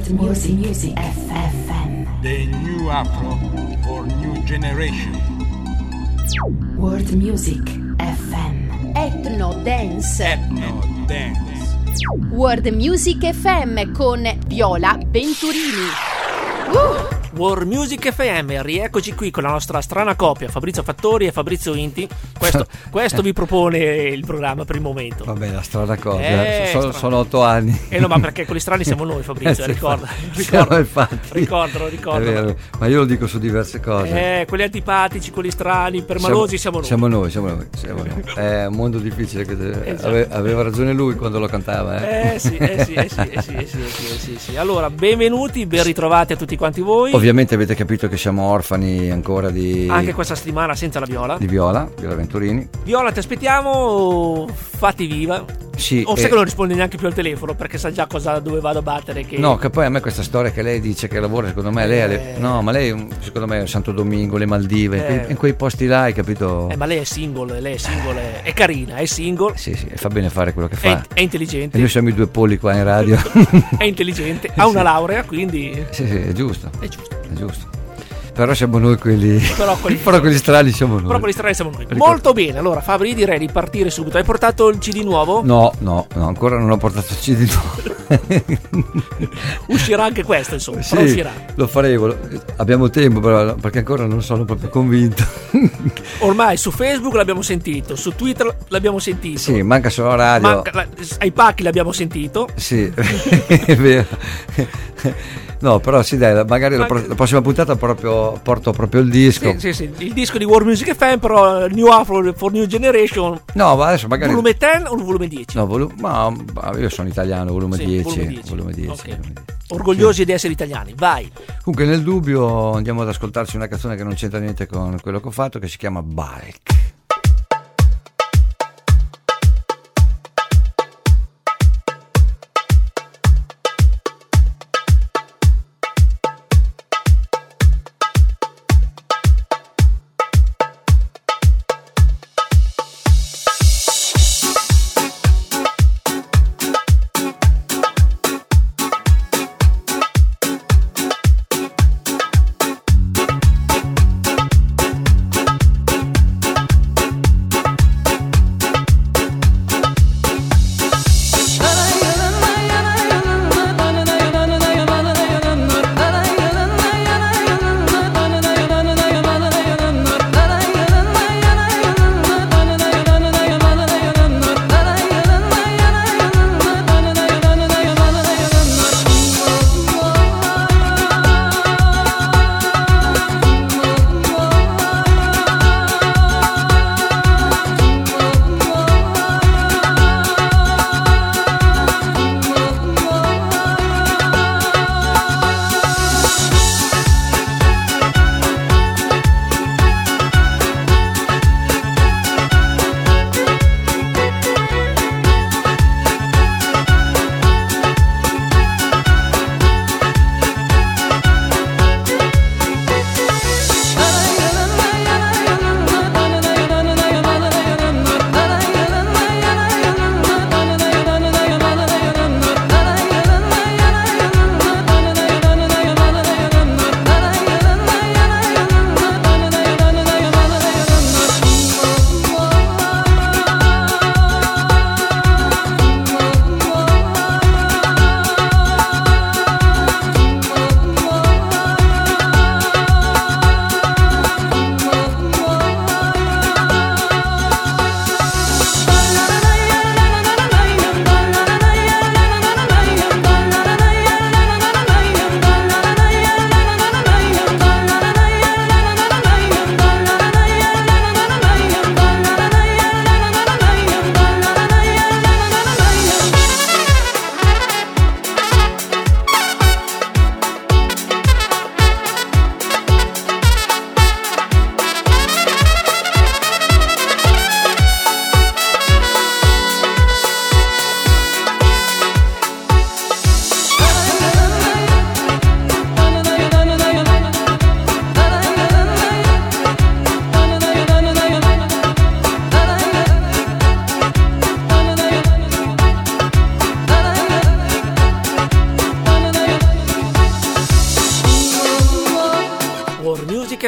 Music FM. The new Afro for new generation. World Music FM. Ethno Dance. Ethno Dance. World Music FM con Viola Venturini. World Music FM, rieccoci qui con la nostra strana coppia, Fabrizio Fattori e Fabrizio Inti. Questo vi propone il programma per il momento. Vabbè, la strana coppia, sono 8 anni. No, ma perché quelli strani siamo noi, Fabrizio, Sì, ricorda. Ricordo. Ma io lo dico su diverse cose. Quelli antipatici, quelli strani, permalosi siamo noi. Siamo noi. È un mondo difficile, esatto. Aveva ragione lui quando lo cantava. Sì. Allora, benvenuti, ben ritrovati a tutti quanti voi. Ovviamente avete capito che siamo orfani ancora di... Anche questa settimana senza la Viola. Di Viola Venturini. Viola, ti aspettiamo, fatti viva. Sì, o sai che non risponde neanche più al telefono perché sa già dove vado a battere. No, che poi a me questa storia che lei dice che lavora, secondo me no, ma lei secondo me è Santo Domingo, le Maldive, in quei posti là, hai capito? Ma lei è single, è carina, è single. Sì, fa bene fare quello che fa. È intelligente. E noi siamo i due polli qua in radio. È intelligente, ha una laurea, quindi... Sì, è giusto. Però siamo noi quelli. Però quelli strani siamo noi. Molto bene, allora Fabri, direi di partire subito. Hai portato il CD nuovo? No, ancora non ho portato il CD nuovo. Uscirà anche questo, insomma. Sì, uscirà. Lo faremo. Abbiamo tempo, però, perché ancora non sono proprio convinto. Ormai su Facebook l'abbiamo sentito, su Twitter l'abbiamo sentito. Sì, manca solo la radio. Ai pacchi l'abbiamo sentito. Sì, è vero. No, però sì, dai, magari la prossima puntata porto proprio il disco. Sì, il disco di World Music FM, però New Afro for New Generation. No, ma adesso magari volume 10 o volume 10? No, ma io sono italiano, volume 10. Volume 10. Okay. Orgogliosi di essere italiani, vai. Comunque nel dubbio andiamo ad ascoltarci una canzone che non c'entra niente con quello che ho fatto, che si chiama Balk.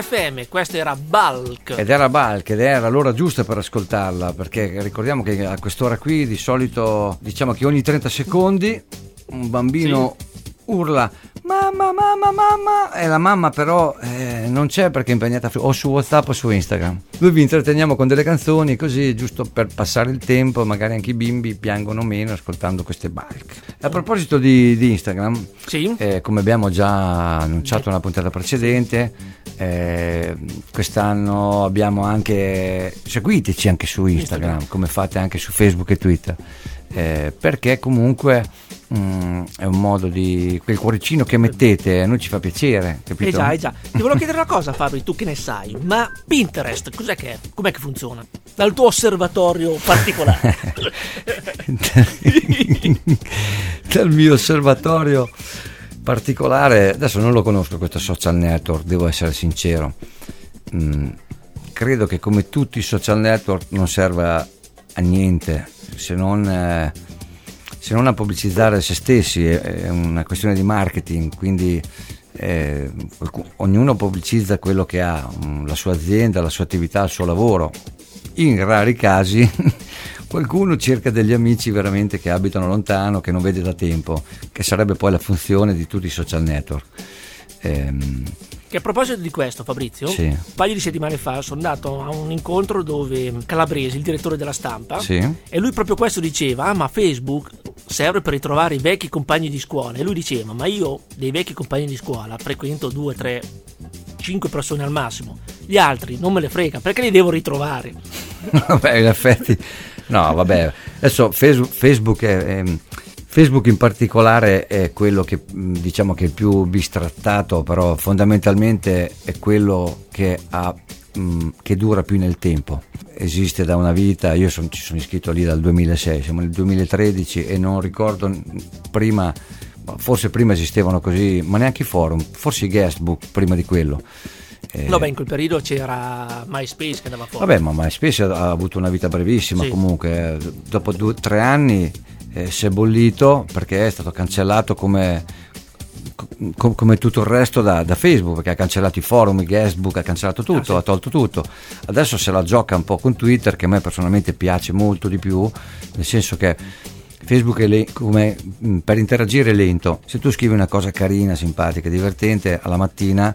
FM, questa era Bulk. Ed era l'ora giusta per ascoltarla, perché ricordiamo che a quest'ora qui di solito diciamo che ogni 30 secondi un bambino urla mamma e la mamma però non c'è perché è impegnata o su WhatsApp o su Instagram. Noi vi intratteniamo con delle canzoni così, giusto per passare il tempo, magari anche i bimbi piangono meno ascoltando queste Bulk. A proposito di Instagram, come abbiamo già annunciato nella puntata precedente, quest'anno abbiamo anche, seguiteci anche su Instagram come fate anche su Facebook e Twitter, perché comunque è un modo di quel cuoricino che mettete a noi ci fa piacere, capito? Già. Ti volevo chiedere una cosa, Fabri, tu che ne sai, ma Pinterest cos'è che è? Com'è che funziona? Dal tuo osservatorio particolare. Dal mio osservatorio particolare, adesso non lo conosco questo social network, devo essere sincero. Credo che come tutti i social network non serva a niente se non a pubblicizzare se stessi, è una questione di marketing, quindi ognuno pubblicizza quello che ha, la sua azienda, la sua attività, il suo lavoro. In rari casi qualcuno cerca degli amici veramente che abitano lontano, che non vede da tempo, che sarebbe poi la funzione di tutti i social network. Che a proposito di questo, Fabrizio, un paio di settimane fa sono andato a un incontro dove Calabresi, il direttore della Stampa, e lui proprio questo diceva: ma Facebook serve per ritrovare i vecchi compagni di scuola. E lui diceva: ma io dei vecchi compagni di scuola frequento 2, 3, 5 persone al massimo, gli altri non me le frega, perché li devo ritrovare? Vabbè, in effetti no, vabbè, adesso Facebook in particolare è quello che diciamo che è il più bistrattato, però fondamentalmente è quello che dura più nel tempo. Esiste da una vita, io ci sono iscritto lì dal 2006, siamo nel 2013 e non ricordo prima, forse prima esistevano così, ma neanche i forum, forse i guestbook prima di quello. No, beh, in quel periodo c'era MySpace che andava fuori. Vabbè, ma MySpace ha avuto una vita brevissima, comunque dopo 2 o 3 anni si è bollito perché è stato cancellato come tutto il resto da Facebook, perché ha cancellato i forum, i guestbook, ha cancellato tutto, ha tolto tutto. Adesso se la gioca un po' con Twitter, che a me personalmente piace molto di più, nel senso che Facebook è come per interagire è lento. Se tu scrivi una cosa carina, simpatica, divertente alla mattina,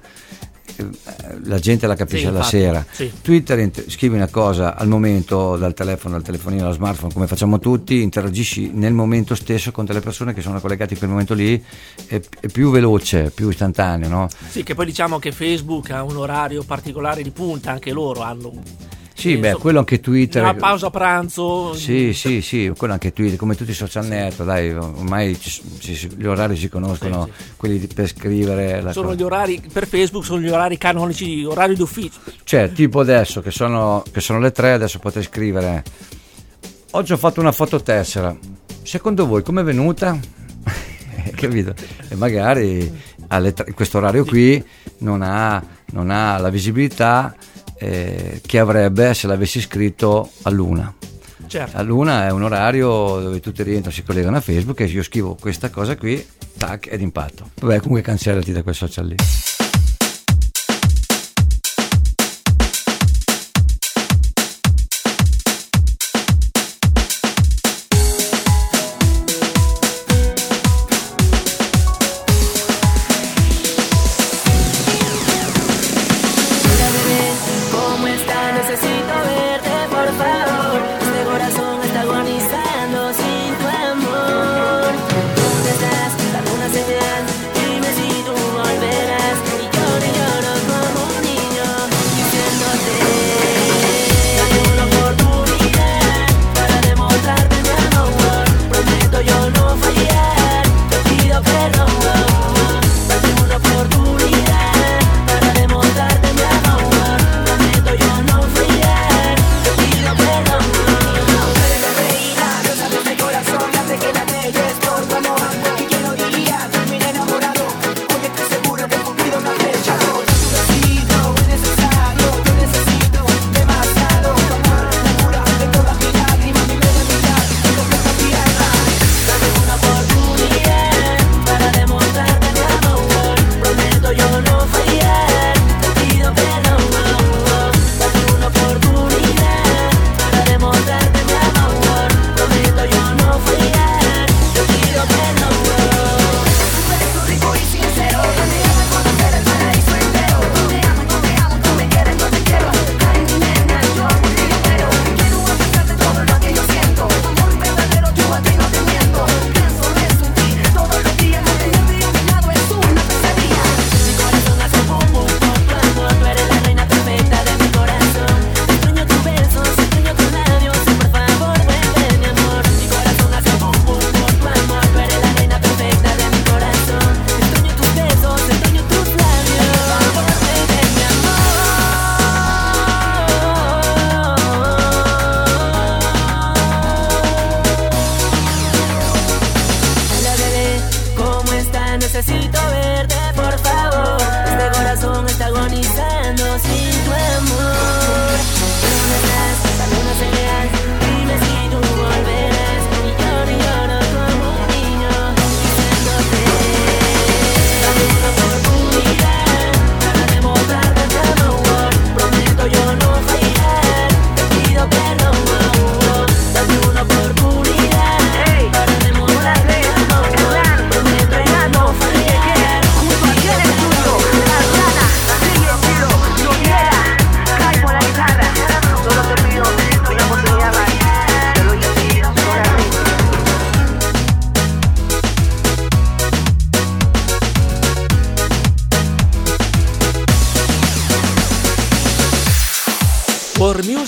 la gente la capisce alla sera. Twitter scrivi una cosa al momento, dal telefono, dal telefonino, dallo smartphone, come facciamo tutti, interagisci nel momento stesso con delle persone che sono collegate in quel momento lì, è più veloce, più istantaneo, no? Sì, che poi diciamo che Facebook ha un orario particolare di punta, anche loro hanno. Sì, quello anche Twitter. Una pausa pranzo. Sì, quello anche Twitter, come tutti i social network, dai, ormai gli orari si conoscono, quelli per scrivere. Gli orari per Facebook, sono gli orari canonici, orari d'ufficio. Cioè, tipo adesso che sono le 3, adesso potete scrivere: oggi ho fatto una fototessera, secondo voi com'è venuta? Capito? E magari questo orario qui non ha la visibilità che avrebbe se l'avessi scritto all'1. Certo. All'1 è un orario dove tutti rientrano, si collegano a Facebook e io scrivo questa cosa qui, tac, ed impatto. Vabbè, comunque cancellati da quel social lì. Dime si tú volverás.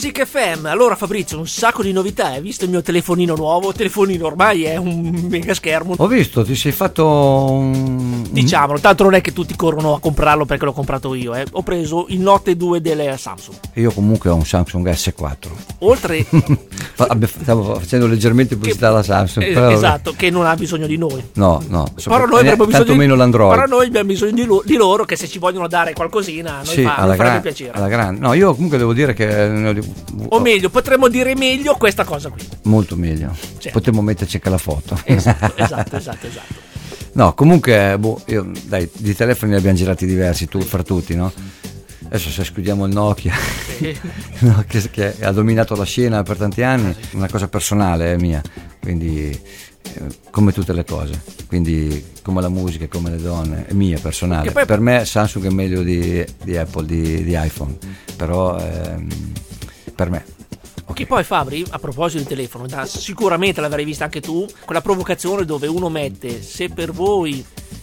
Music FM. Allora Fabrizio, un sacco di novità. Hai visto il mio telefonino nuovo? Il telefonino ormai è un mega schermo. Ho visto, ti sei fatto diciamolo, tanto non è che tutti corrono a comprarlo perché l'ho comprato io. Ho preso il Note 2 delle Samsung. Io comunque ho un Samsung S4. Oltre stavo facendo leggermente pubblicità alla Samsung, esatto, che non ha bisogno di noi. No, però noi abbiamo bisogno tanto meno l'Android. Però noi abbiamo bisogno di loro, che se ci vogliono dare qualcosina noi farebbe piacere. Alla grande. No, io comunque devo dire che o meglio, potremmo dire meglio questa cosa qui. Molto meglio. Certo. Potremmo metterci anche la foto. Esatto. No, comunque io, dai, di telefoni ne abbiamo girati diversi fra tutti, no? Adesso se escludiamo il Nokia, no, che ha dominato la scena per tanti anni, una cosa personale è mia, quindi come tutte le cose, quindi come la musica, come le donne, è mia, personale. Poi, per me Samsung è meglio di Apple, di iPhone, però per me. Che poi Fabri, a proposito di telefono, sicuramente l'avrai vista anche tu, quella provocazione dove uno mette: se per voi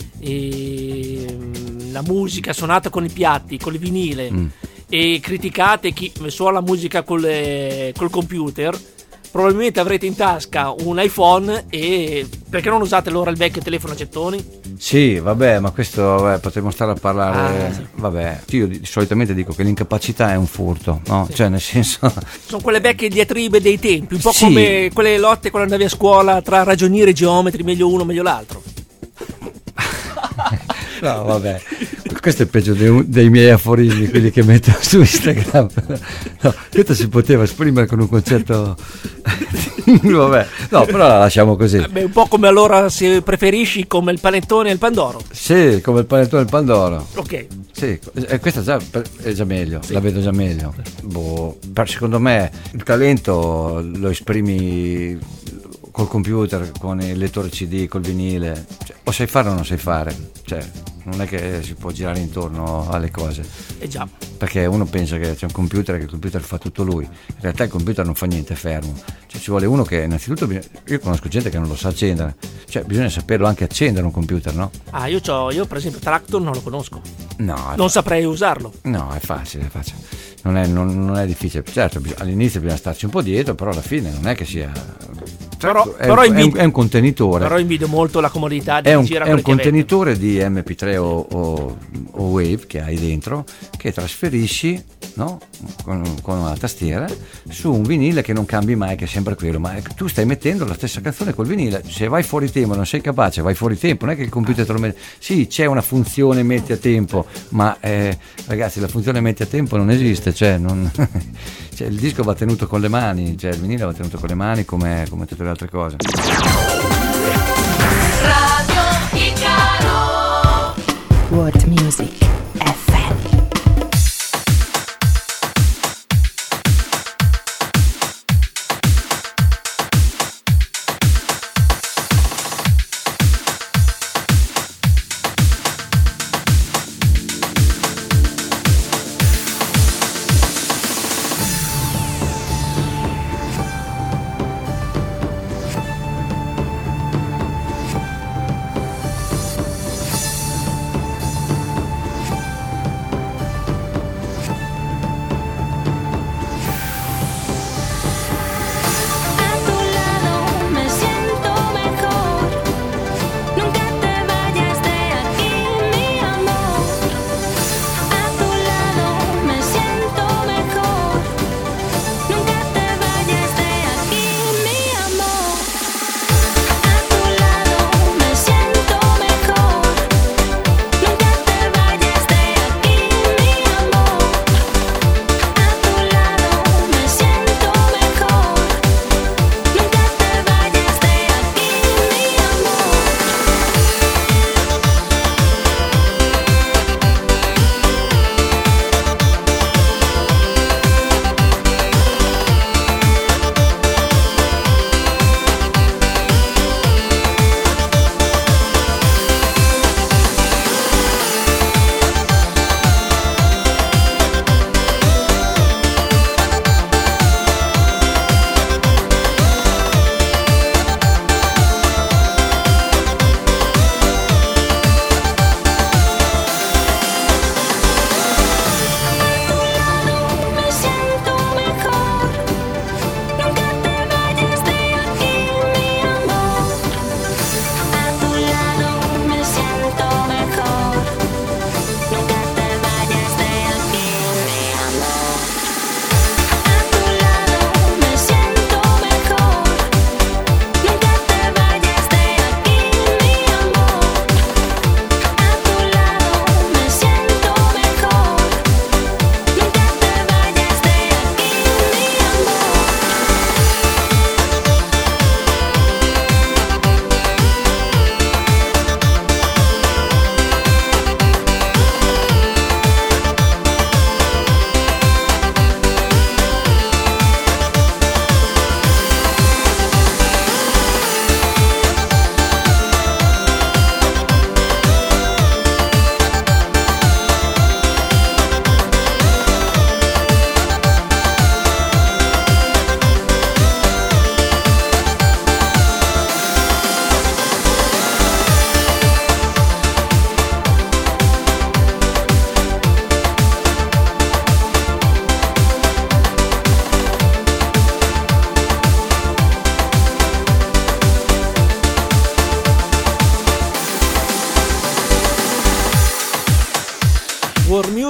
la musica suonata con i piatti, con il vinile, e criticate chi suona la musica col computer, probabilmente avrete in tasca un iPhone, e perché non usate allora il vecchio telefono a gettoni? Sì, vabbè, ma questo potremmo stare a parlare. Sì. Vabbè, io solitamente dico che l'incapacità è un furto, no? Sì. Cioè, nel senso, sono quelle vecchie diatribe dei tempi, un po' come quelle lotte quando andavi a scuola tra ragionieri e geometri, meglio uno, meglio l'altro. No, vabbè, questo è peggio dei miei aforismi, quelli che metto su Instagram. No, questo si poteva esprimere con un concetto. Vabbè, no, però la lasciamo così. Un po' come allora, se preferisci, come il panettone e il pandoro. Sì, come il panettone e il pandoro. Ok. Sì, questa è già meglio, sì. La vedo già meglio. Secondo me il talento lo esprimi col computer, con il lettore CD, col vinile, cioè, o sai fare o non sai fare, cioè non è che si può girare intorno alle cose. Già. Perché uno pensa che c'è un computer e che il computer fa tutto lui, in realtà il computer non fa niente, è fermo, cioè ci vuole uno che innanzitutto, io conosco gente che non lo sa accendere, cioè bisogna saperlo anche accendere un computer, no? Io per esempio Tractor non lo conosco, non saprei usarlo. No, è facile, non è difficile, certo all'inizio bisogna starci un po' dietro, però alla fine non è che sia. È un contenitore. Però invidio molto la comodità di girare. È un contenitore di MP3 o Wave che hai dentro, che trasferisci, no? con una tastiera su un vinile che non cambi mai, che è sempre quello, ma tu stai mettendo la stessa canzone col vinile. Se vai fuori tempo, non sei capace, vai fuori tempo, non è che il computer te lo mette. Sì, c'è una funzione metti a tempo, ma ragazzi, la funzione metti a tempo non esiste, cioè il disco va tenuto con le mani, cioè il vinile va tenuto con le mani come tutte le altre cose. Radio Icaro. World Music FM.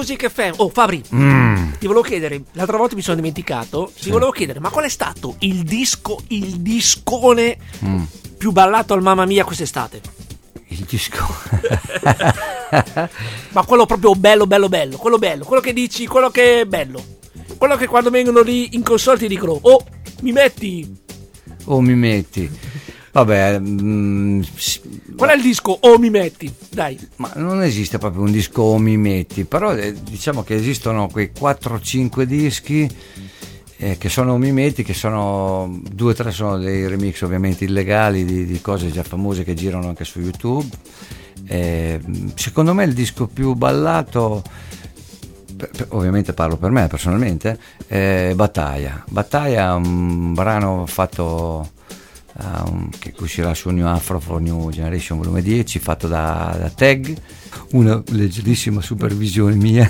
Music FM. Oh Fabri, ti volevo chiedere, l'altra volta mi sono dimenticato, ti volevo chiedere, ma qual è stato il discone più ballato al Mamma Mia quest'estate? Il disco. Ma quello proprio bello, quello che dici, quello che è bello, quello che quando vengono lì in console ti dicono oh mi metti. Vabbè, qual è il disco o mi metti? Dai. Ma non esiste proprio un disco o mi metti, però diciamo che esistono quei 4-5 dischi che sono mi metti, che sono 2-3 sono dei remix ovviamente illegali di cose già famose che girano anche su YouTube. Secondo me il disco più ballato, ovviamente parlo per me personalmente, è Battaglia, un brano fatto che uscirà su New Afro for New Generation volume 10, fatto da Tag, una leggerissima supervisione mia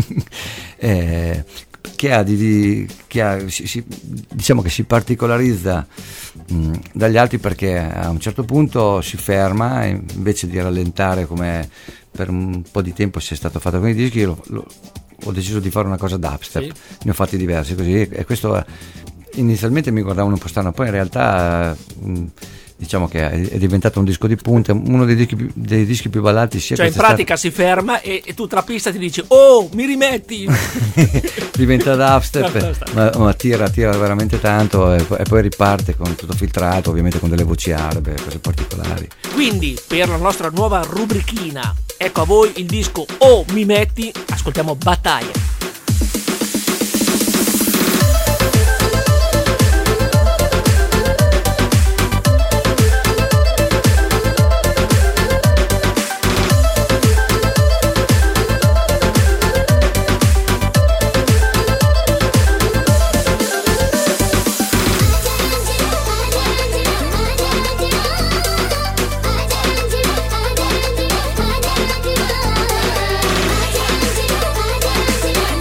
diciamo che si particolarizza dagli altri, perché a un certo punto si ferma, invece di rallentare come per un po' di tempo si è stato fatto con i dischi. Io ho deciso di fare una cosa dubstep, sì. Ne ho fatti diversi così, e questo inizialmente mi guardavano un po' strano, poi in realtà diciamo che è diventato un disco di punta, uno dei dischi più ballati. Cioè in pratica si ferma e tu tra pista ti dici oh mi rimetti. Diventa dubstep, ma tira veramente tanto, e poi riparte con tutto filtrato, ovviamente con delle voci arabe, cose particolari. Quindi per la nostra nuova rubrichina, ecco a voi il disco oh mi metti, ascoltiamo Battaglia. Yeah.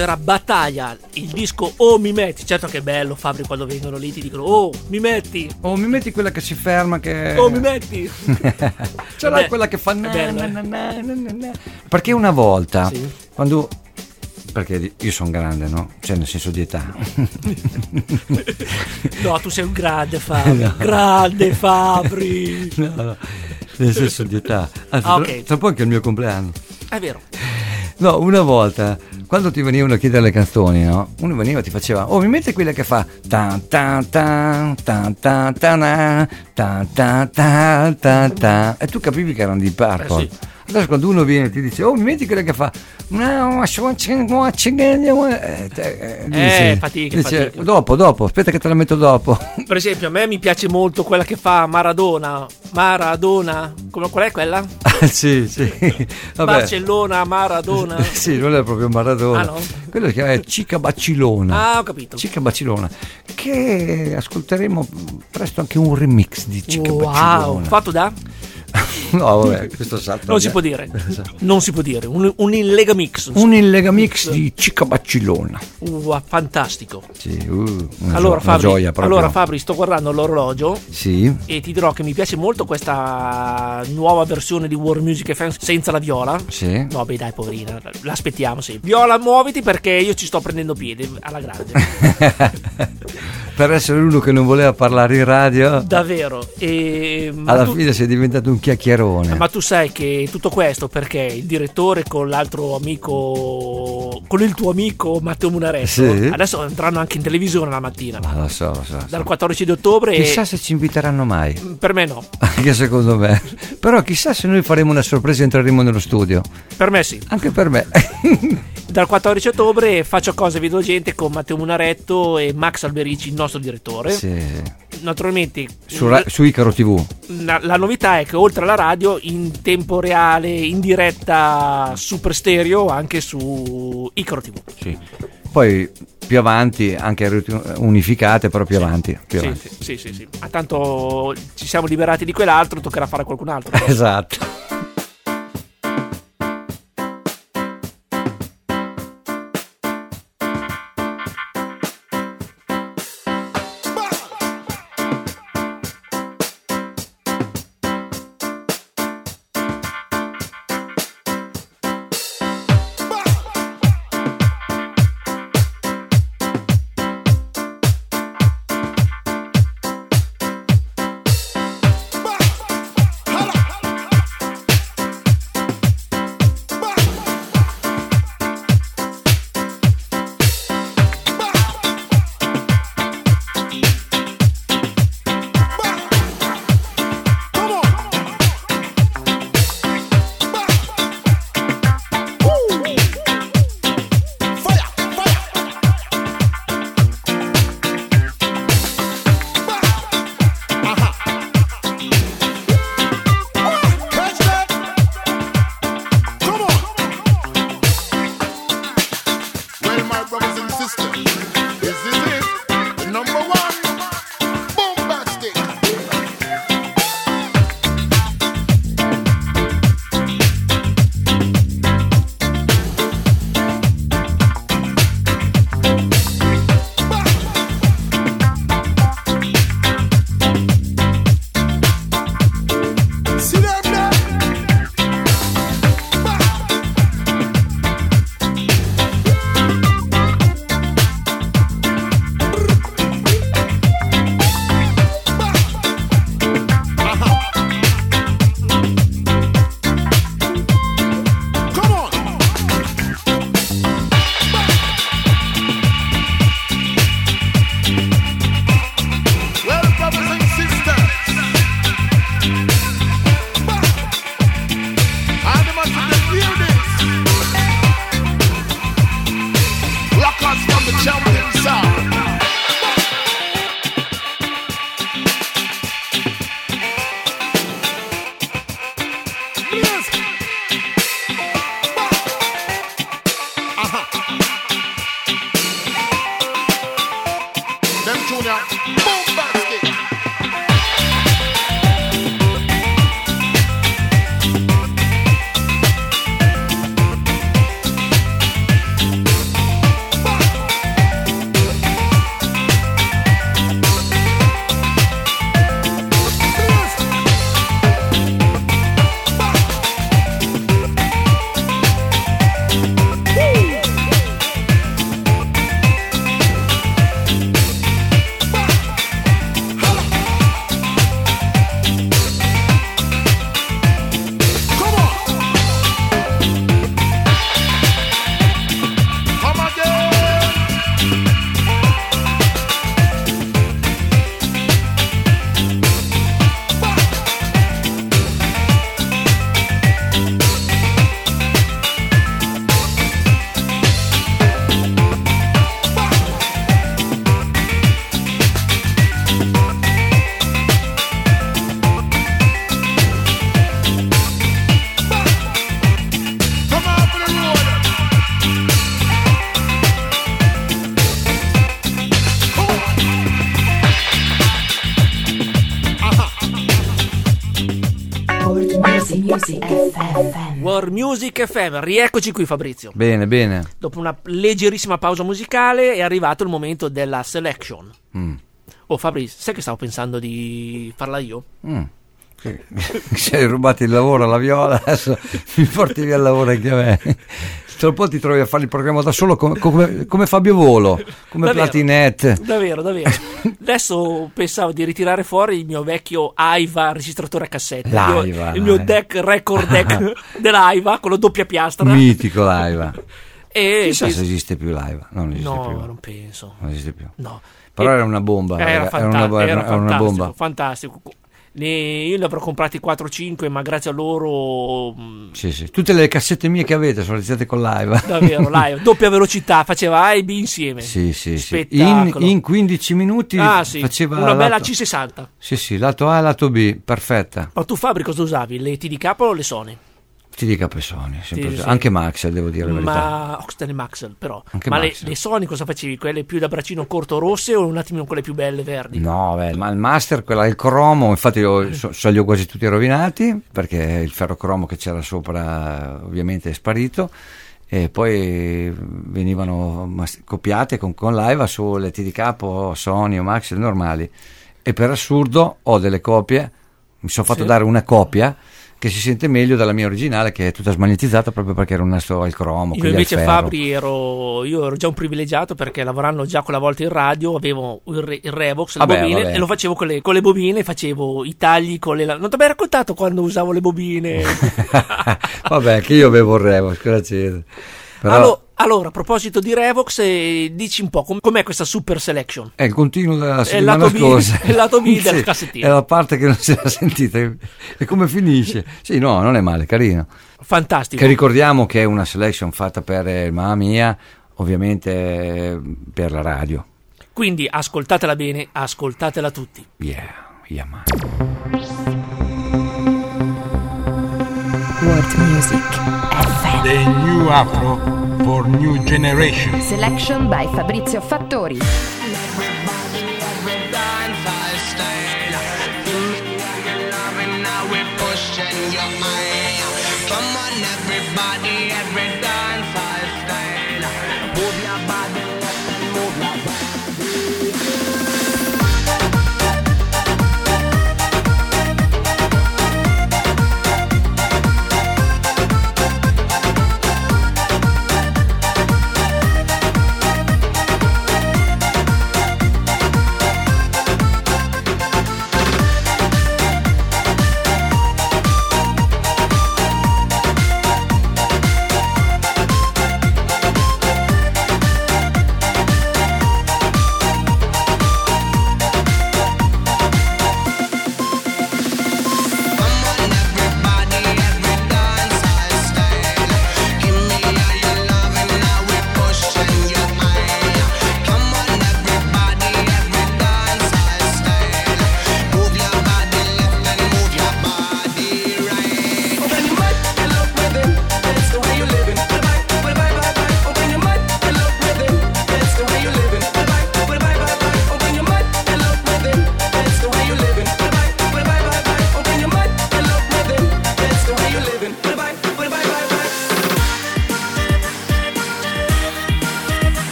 questo era Battaglia, il disco Oh mi metti. Certo che è bello, Fabri, quando vengono lì ti dicono oh mi metti quella che si ferma, che oh mi metti ce l'hai quella che fa perché una volta quando, perché io sono grande, no? Cioè nel senso di età. No, tu sei un grande Fabri. No. Grande Fabri. No, nel senso di età. Anzi, tra un po' anche il mio compleanno. È vero. No, una volta quando ti venivano a chiedere le canzoni, no? Uno veniva e ti faceva oh mi metti quella che fa tan tan tan tan tan tan tan tan tan tan, e tu capivi che erano di Purple. Sì. Adesso quando uno viene e ti dice oh mi metti quella che fa fatica. Dopo, aspetta che te la metto dopo. Per esempio a me mi piace molto quella che fa Maradona. Qual è quella? Sì. Vabbè. Barcellona, Maradona. Sì, non è proprio Maradona. No? Quello si chiama Cica Bacilona. Ho capito. Cica Bacilona, che ascolteremo presto anche un remix di Cica Bacilona. Fatto da? No, vabbè, questo salto. Non si può dire. Un illega mix. Un illega mix di Cica Bacilona. Fantastico. Sì, allora, Fabri, gioia proprio. Allora, Fabri, sto guardando l'orologio. Sì. E ti dirò che mi piace molto questa nuova versione di World Music FM senza la Viola. Sì. No, beh, dai, poverina, l'aspettiamo, sì. Viola, muoviti perché io ci sto prendendo piede alla grande. Per essere uno che non voleva parlare in radio, davvero. Alla fine sei diventato un chiacchierone. Ma tu sai che tutto questo perché il direttore con l'altro amico, con il tuo amico Matteo Munaretto, adesso andranno anche in televisione la mattina. Lo so. Dal 14 di ottobre. Chissà se ci inviteranno mai. Per me no. Anche secondo me. Però chissà se noi faremo una sorpresa e entreremo nello studio. Per me sì. Anche per me. Dal 14 ottobre faccio Cose vedo gente con Matteo Munaretto e Max Alberici, il nostro direttore. Sì. Naturalmente su Icaro TV. La novità è che oltre alla radio in tempo reale, in diretta super stereo anche su Icaro TV. Sì. Poi più avanti anche unificate, però più avanti. Sì. Ma tanto ci siamo liberati di quell'altro, toccherà fare a qualcun altro. Esatto. Music FM. World Music FM, rieccoci qui Fabrizio. Bene, bene. Dopo una leggerissima pausa musicale è arrivato il momento della selection. Oh Fabrizio, sai che stavo pensando di farla io? Se hai rubato il lavoro alla Viola, adesso mi porti via il lavoro anche a me. Tra un po' ti trovi a fare il programma da solo come Fabio Volo, come davvero, Platinette. Davvero. Adesso pensavo di ritirare fuori il mio vecchio Aiva registratore a cassette. Il mio record deck dell'Aiva con la doppia piastra. Mitico l'Aiva. E chissà se esiste più l'Aiva. Non esiste più. No, non penso. Non esiste più. No. Però era una bomba. Era una bomba. Fantastico. Io ne avrò comprati 4-5, ma grazie a loro sì. Tutte le cassette mie che avete sono iniziate con l'Aiva. Davvero, l'Aiva, doppia velocità, faceva A e B insieme. Sì. In 15 minuti faceva una bella C60. Sì, lato A e lato B, perfetta. Ma tu Fabri cosa usavi? Le TDK o le Sony? TDK e Sony, sempre anche Maxell, devo dire la verità. Ma Oxten Maxell però. Ma le Sony cosa facevi? Quelle più da braccino corto rosse o un attimino quelle più belle verdi? No, ma il Master, quella il cromo, infatti io li ho quasi tutti rovinati perché il ferrocromo che c'era sopra ovviamente è sparito e poi venivano copiate con l'Aiva sulle TDK o Sony o Maxell normali e per assurdo ho delle copie, mi sono fatto dare una copia che si sente meglio dalla mia originale che è tutta smagnetizzata proprio perché era un nastro al cromo. Io invece Fabri io ero già un privilegiato perché lavorando già quella volta in radio avevo il Revox, le bobine e lo facevo con le bobine, facevo i tagli con le... Non ti avevo raccontato quando usavo le bobine? Vabbè, che io avevo il Revox, grazie. Però... Allora, a proposito di Revox, dici un po' com'è questa super selection? È il continuo della settimana scorsa. È il lato B del cassettino. È la parte che non si era sentita. E come finisce? Sì, no, non è male, carino. Fantastico. Che ricordiamo che è una selection fatta per Mamma Mia, ovviamente per la radio. Quindi ascoltatela bene, ascoltatela tutti. Yeah, man. World Music FM. The new Afro for new generation. Selection by Fabrizio Fattori.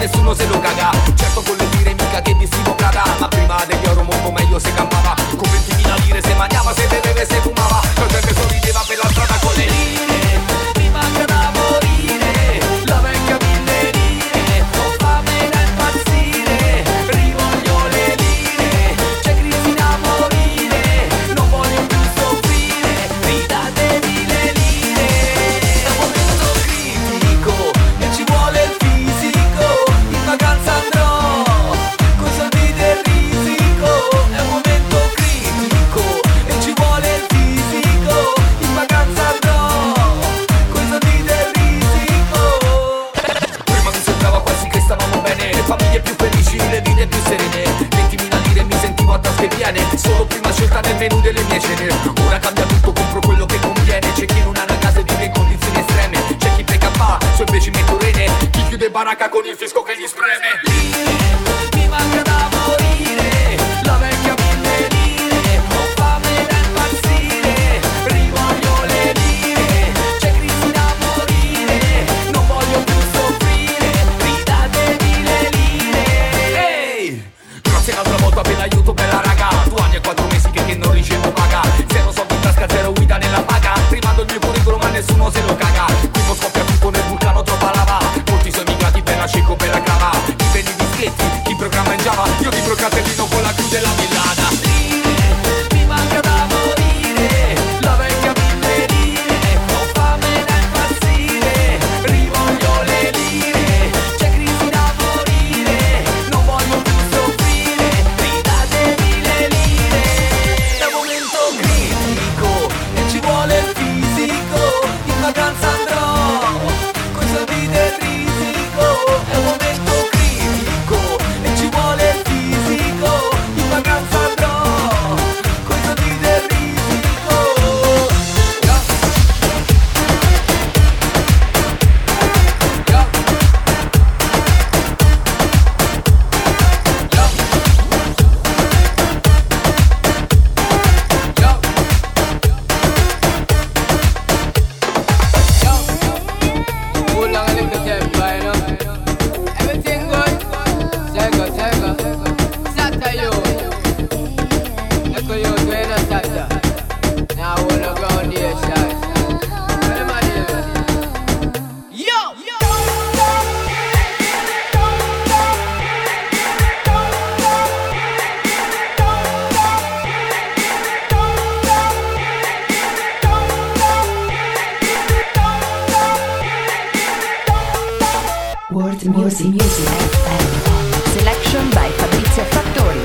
nessuno se lo caga. Certo con le lire mica che vestivo Prada, ma prima degli oro molto meglio se campava. Con 20.000 lire se mangiava, se beveva e se fumava. La gente sorrideva per la strada con le lire. Mi manca da morire, la vecchia 1000 lire. Ho fame da impazzire, rivoglio le lire. C'è crisi da morire, non voglio più soffrire. Ridatevi le lire. È un momento critico e ci vuole il fisico. In vacanza andrò coi soldi del risico. È un momento critico e ci vuole il fisico. In vacanza andrò coi soldi del risico. Prima mi sembrava quasi che stavamo bene, le famiglie più felici, le vite più serene. 20.000 lire mi sentivo a tasche piene, solo prima scelta nel menù delle mie cene. Ora cambia tutto, compro quello che conviene. C'è chi non ha una casa e vive in condizioni estreme, c'è chi pega fa, su invece metto rene. Chi chiude baracca con il fisco che gli spreme. Lire, mi manca da morire, la vecchia 1000 lire. Ho fame da impazzire, rivoglio le lire. C'è crisi da morire, non voglio più soffrire. Ridatevi le lire. Ehi, grazie un'altra volta per l'aiuto, bella raga. 2 anni e 4 mesi che non ricevo paga. Zero soldi in tasca, zero guida nella paga. Rimando il mio curriculum ma nessuno se lo caga. Qui non scoppia tutto nel vulcano, troppa lava. Molti sono immigrati per la cieco, per la crava. Chi vende dischetti, chi programma in Java. Io ti procratellino con la crew della Millana. Lire, mi manca da morire, la vecchia 1000 lire. Ho fame da impazzire, rivoglio le lire. C'è crisi da morire, non voglio più soffrire. Ridatevi le lire. È un momento critico e ci vuole il fisico. In vacanza andrò coi soldi del risico. È un momento critico e ci vuole il fisico. In vacanza andrò coi soldi del risico. Pulang a little tempo, you know. Everything good. Sega. Sata you. Echo you, do you know Sata? Now I wanna go on the side. What am I doing? Yo! World Music FM. Selection by Fabrizio Fattori.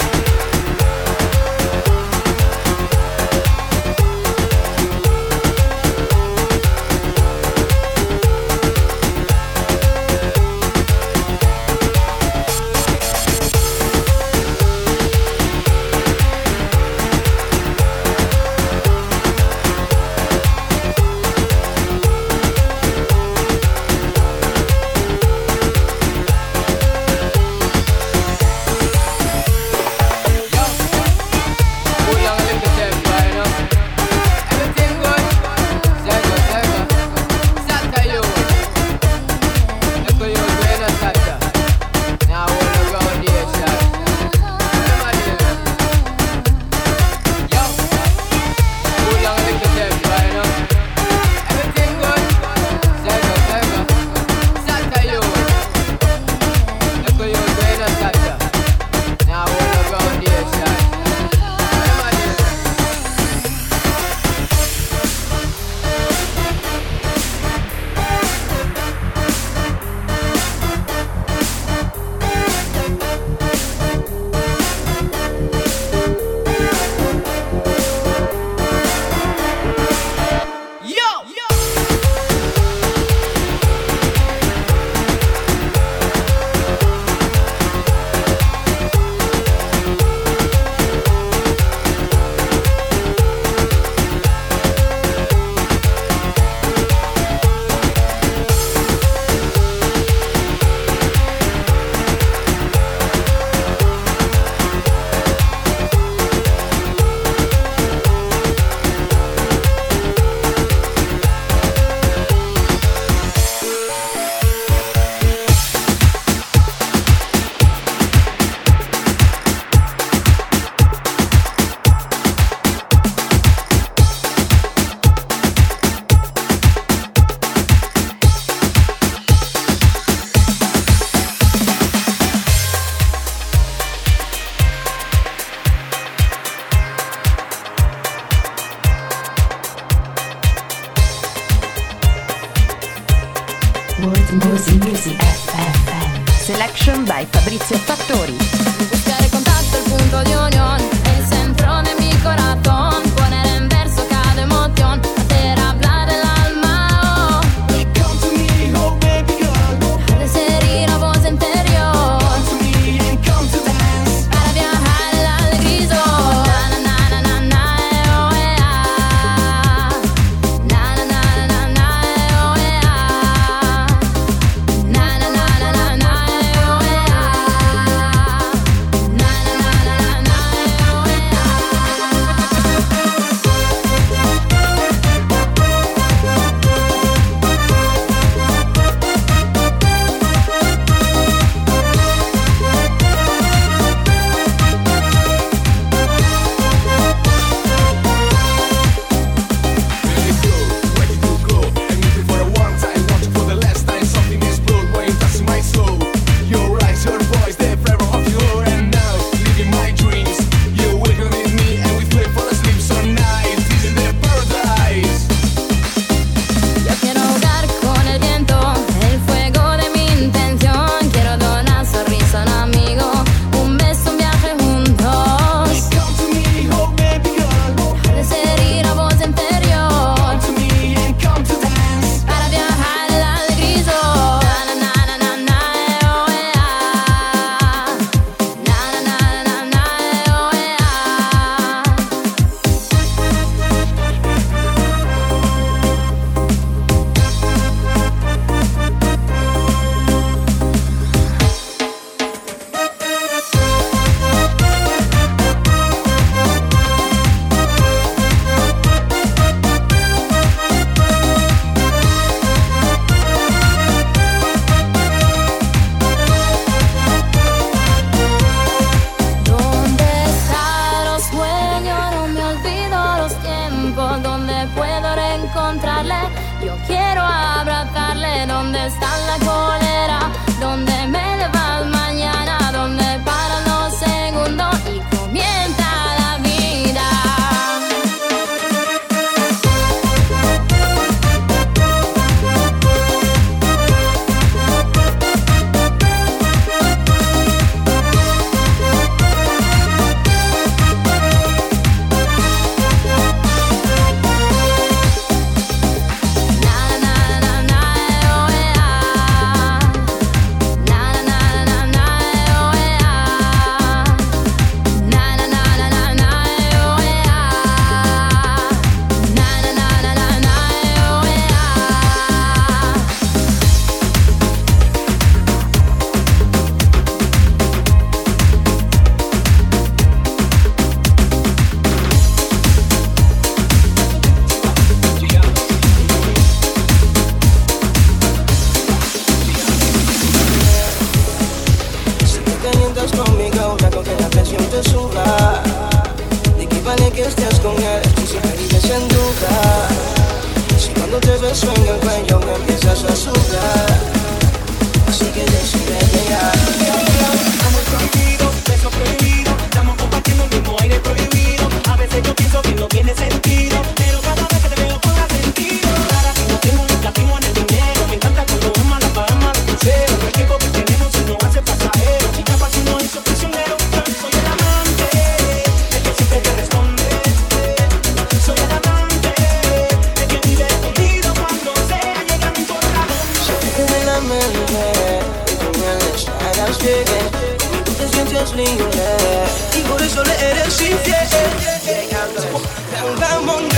Selection by Fabrizio Fattori. Buscar el contacto, el punto de unión, el centro de mi corazón, poner en verso cada emoción, hacer hablar el alma. Come to me, oh baby girl. Hacer ir a voz interior. Come to me and come to dance. Para viajar al griso. Na na na na na oh yeah. Na na na na na oh yeah. Na na na na na oh yeah. Na na na na na oh Ready to go. I'm looking for a one time, watching for the last time. Something explode when you touch my soul. Your eyes, your voice, the flavor of your and now living my dreams. You wake up with me and we play for a sleep so nice. This is the paradise. Yo quiero jugar con el viento, el fuego de mi intención. Quiero donar sonrisa a un amigo, un beso, un viaje juntos. Come to me, oh baby girl. Hacer ir a voz interior. Come to me and come to dance. Para viajar al griso. Na na na na na oh yeah. Na na na na oh yeah. ¿Dónde están los sueños? No me olvido los tiempos donde puedo reencontrarle. Yo quiero abrazarle. ¿Dónde está la cólera? ¿Dónde me lleva el mañana? ¿Dónde paran los segundos y comienza la vida? Na na na na oh yeah. Na na na na oh yeah. Na na na na na oh yeah. Na na na na na oh yeah. Si te calientas conmigo, hago que la presión te suba. ¿De qué vale que estés con él si siempre vives en duda? Si cuando te beso en el cuello me empiezas a sudar, así que decídete ya. Amor prohibido, beso prohibido. Estamos compartiendo el mismo aire prohibido. A veces yo pienso que no tiene sentido, pero cada vez que te veo cobra sentido. Ahora no tengo ni platino en el dinero. Me encanta cuando vamos a la Bahama de crucero. El tiempo que tenemos se nos hace pasajero. Y capaz si no hizo prisionero. Yo soy el amante, el que siempre te responde. Soy el amante, el que vive contigo cuando sea llega mi corazón. Se te queda en la mente y con él estarás bien. Tú te sientes libre y por eso le eres infiel. Vámonos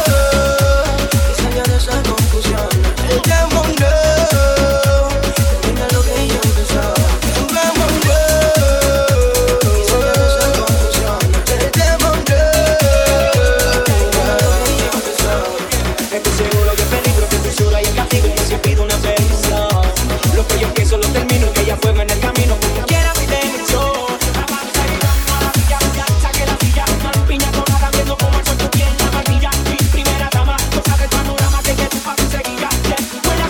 y salga de esa confusión. El vámonos, termina lo que ya empezó. Vámonos y salga de esa confusión. El vámonos, termina lo que ya empezó. Estoy seguro que es peligro, que estoy sola y el castigo y que si pido una bendición. Lo que yo pienso lo termino, que ya fuego en el camino, como quiera mi dimensión. Saque la silla, una piña colada, viendo como el sol tu piel, la barbilla. Mi primera dama, no sabes panorama, que tú fácil seguía. Buena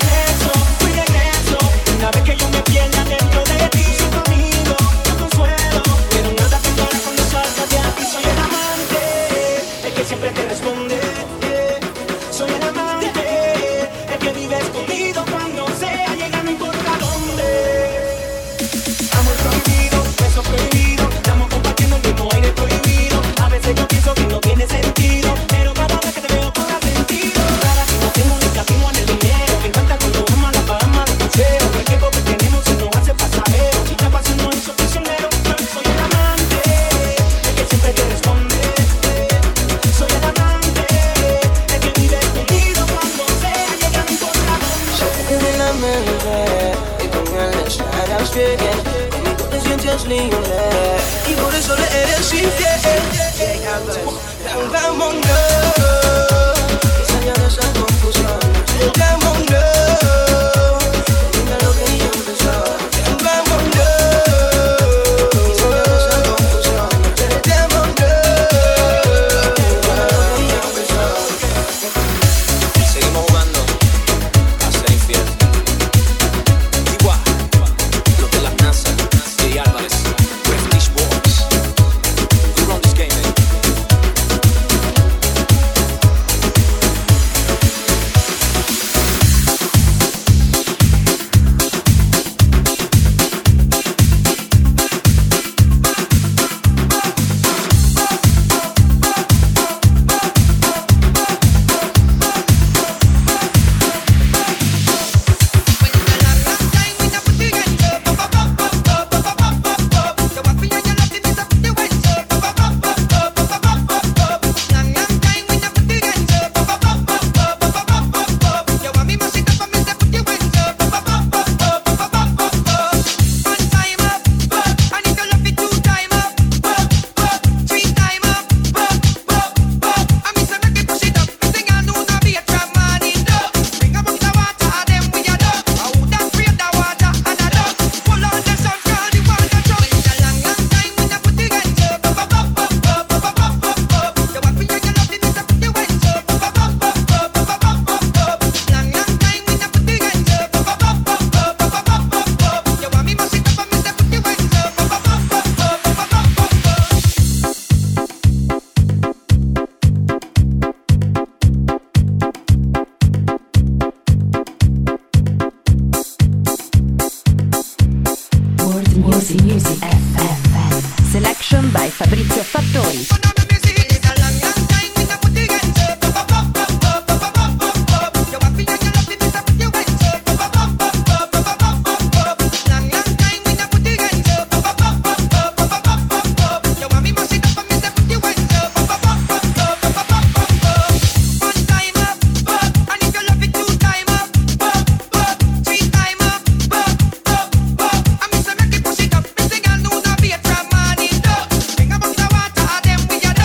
conmigo te sientes libre y por eso le eres infiel. Vámonos, y salga de esa confusión. Vámonos, dime lo que yo pensaba. Vámonos, y salga de esa confusión. Seguimos jugando a ser infiel. Igual, los de la NASA, Jay Álvarez, British Boys. We run this game, man. Music FM. Selection by Fabrizio Fattori. Venga, vamos a batallar, we are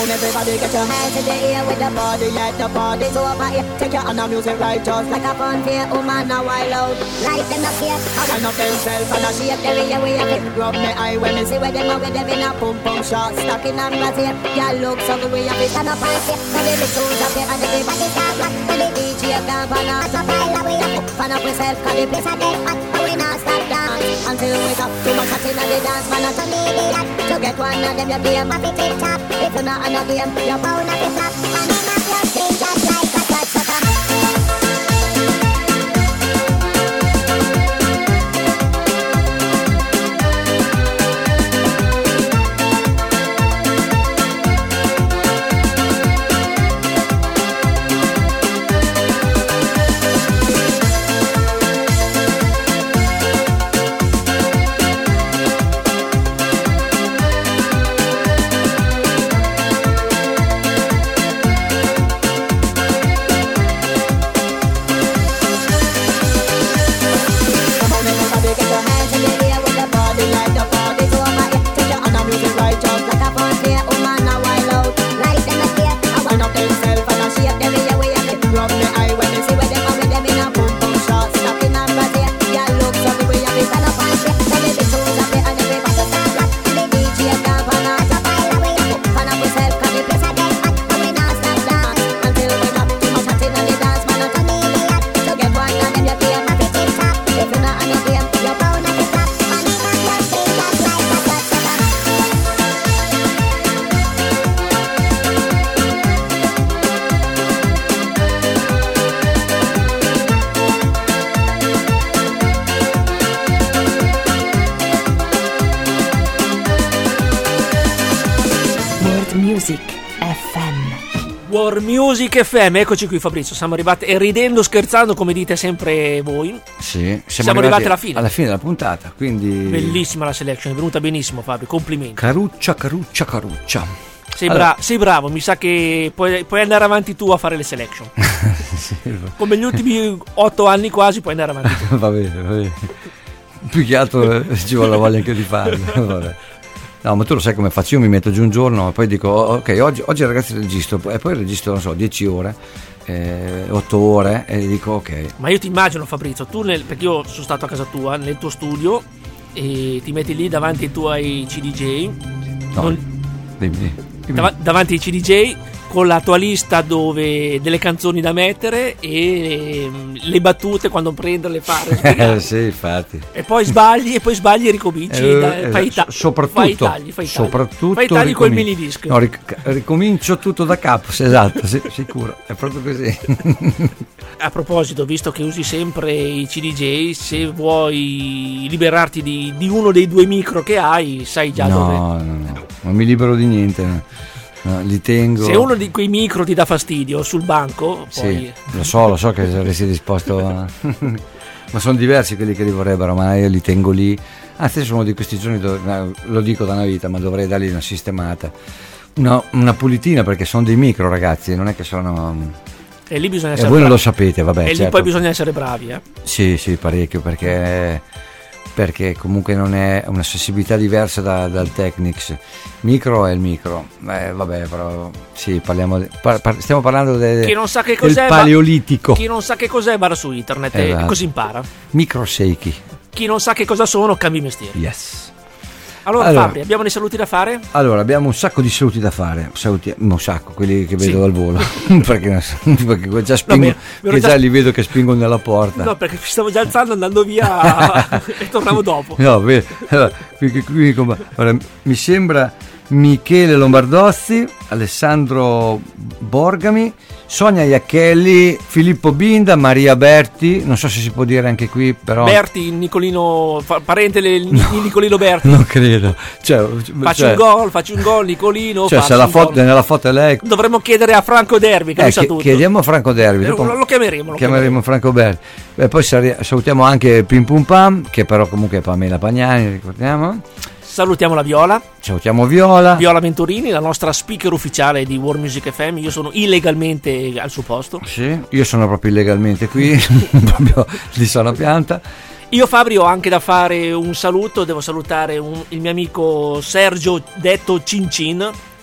and everybody get your hands in the air with the body, let the body's over here. Take your hand on music right, just like a fun fair. Woman, a wild out, like them up here. I wind up themselves and I shake the way we have it. Rub me eye when me see where them are with them in a pum pum shot. Stuck in a brazier, y'all look so good we have it. Stand up and say, now the tunes up here and everybody start back. When the DJ come on us, a pile of we up. Fan up yourself, cause the place a dead hot. But we not stop dance until we got too much hot in the dance. Man, I don't need it. To get one of them, you game of the tip-top. If you're not on a game, you're bound to be flop. And I'm not your thing just like a touch sucker. War Music FM, eccoci qui Fabrizio, siamo arrivati, e ridendo, scherzando come dite sempre voi. Sì, siamo arrivati alla fine. Alla fine della puntata, quindi bellissima la selection, è venuta benissimo Fabio, complimenti. Caruccia. Sei bravo, mi sa che puoi andare avanti tu a fare le selection. Sì, come gli ultimi 8 anni quasi puoi andare avanti tu. Va bene. Più che altro ci vuole la voglia anche di farlo. Vabbè. No, ma tu lo sai come faccio, io mi metto giù un giorno e poi dico ok, oggi ragazzi registro, e poi registro, non so, 10 ore, 8 ore e dico ok. Ma io ti immagino Fabrizio, tu perché io sono stato a casa tua, nel tuo studio, e ti metti lì davanti ai tuoi CDJ, no, dimmi. Davanti ai CDJ con la tua lista delle canzoni da mettere e le battute quando prenderle, fare sì, infatti. E poi sbagli e ricominci, fai i tagli col mini disc. No, ricomincio tutto da capo, esatto, sì, sicuro, è proprio così. A proposito, visto che usi sempre i CDJ, se vuoi liberarti di uno dei 2 micro che hai, sai già dove. No, non mi libero di niente. No, li tengo. Se uno di quei micro ti dà fastidio sul banco, sì, poi... lo so che saresti disposto a... ma sono diversi quelli che li vorrebbero, ma io li tengo lì. Anzi, sono di questi giorni lo dico da una vita, ma dovrei dargli una sistemata, una pulitina, perché sono dei micro, ragazzi, non è che sono... E lì bisogna essere voi non lo sapete, vabbè. E certo. Lì poi bisogna essere bravi, Sì, parecchio, perché comunque non è una sensibilità diversa dal Technics. Micro è il micro, vabbè, però sì, stiamo parlando del paleolitico. Chi non sa che cos'è vada su internet e così impara. Micro Seiki. Chi non sa che cosa sono cambi mestiere. Yes. Allora Fabri, abbiamo dei saluti da fare? Allora, abbiamo un sacco di saluti da fare. Un sacco, quelli che vedo al volo. perché già spingo, già li vedo che spingono nella porta. No, perché mi stavo già alzando, andando via e tornavo dopo. No, allora, mi sembra Michele Lombardozzi, Alessandro Borgami, Sonia Iacchelli, Filippo Binda, Maria Berti, non so se si può dire anche qui, però Berti, Nicolino, parente di Nicolino Berti. Non credo. Facci un gol, Nicolino. Nella foto è lei. Dovremmo chiedere a Franco Derby, che sa tutto. Chiediamo a Franco Derby. Lo chiameremo. Chiameremo Franco Derby. Poi salutiamo anche Pim Pum Pam, che però comunque è Pamela Pagnani, ricordiamo. Salutiamo la Viola. Salutiamo Viola Venturini, la nostra speaker ufficiale di War Music FM. Io sono illegalmente al suo posto. Sì, io sono proprio illegalmente qui, proprio di sola pianta. Io Fabri ho anche da fare un saluto, devo salutare il mio amico Sergio detto Cincin,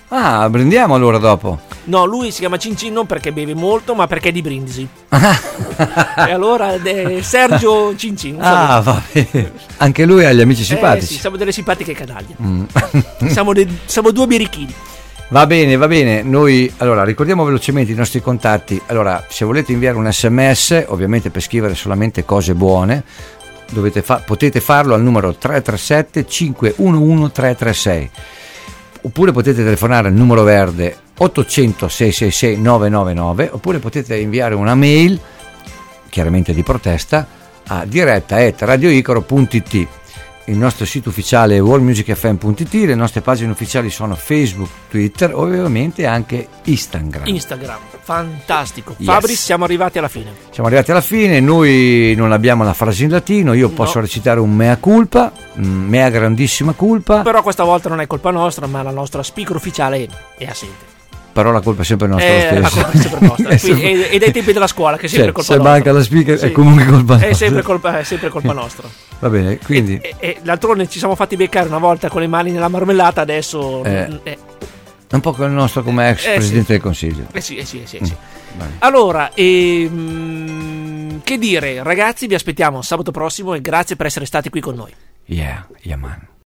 Ah, brindiamo allora dopo. No, lui si chiama Cincin non perché beve molto, ma perché è di Brindisi. E allora Sergio Cincin. Ah, va bene. Anche lui ha gli amici simpatici. Sì, siamo delle simpatiche canaglie. Siamo due birichini. Va bene. Noi allora ricordiamo velocemente i nostri contatti. Allora, se volete inviare un SMS, ovviamente per scrivere solamente cose buone, potete farlo al numero 337 511 336. Oppure potete telefonare al numero verde 800 666 999, oppure potete inviare una mail, chiaramente di protesta, a diretta@radioicaro.it. Il nostro sito ufficiale è worldmusicfm.it, le nostre pagine ufficiali sono Facebook, Twitter, ovviamente anche Instagram. Fantastico. Yes. Fabri, siamo arrivati alla fine. Noi non abbiamo la frase in latino, io posso recitare un mea culpa, mea grandissima culpa. Però questa volta non è colpa nostra, ma la nostra speaker ufficiale è assente. Però la colpa è sempre nostra lo stesso. La colpa è sempre nostra. Ed ai tempi della scuola, che è sempre colpa nostra. Se manca la speaker è comunque colpa nostra. È sempre colpa nostra. Va bene, quindi... E l'altrone ci siamo fatti beccare una volta con le mani nella marmellata, adesso... un po' come il nostro come ex Presidente del Consiglio. Sì. Allora, che dire, ragazzi, vi aspettiamo sabato prossimo e grazie per essere stati qui con noi. Yeah, man.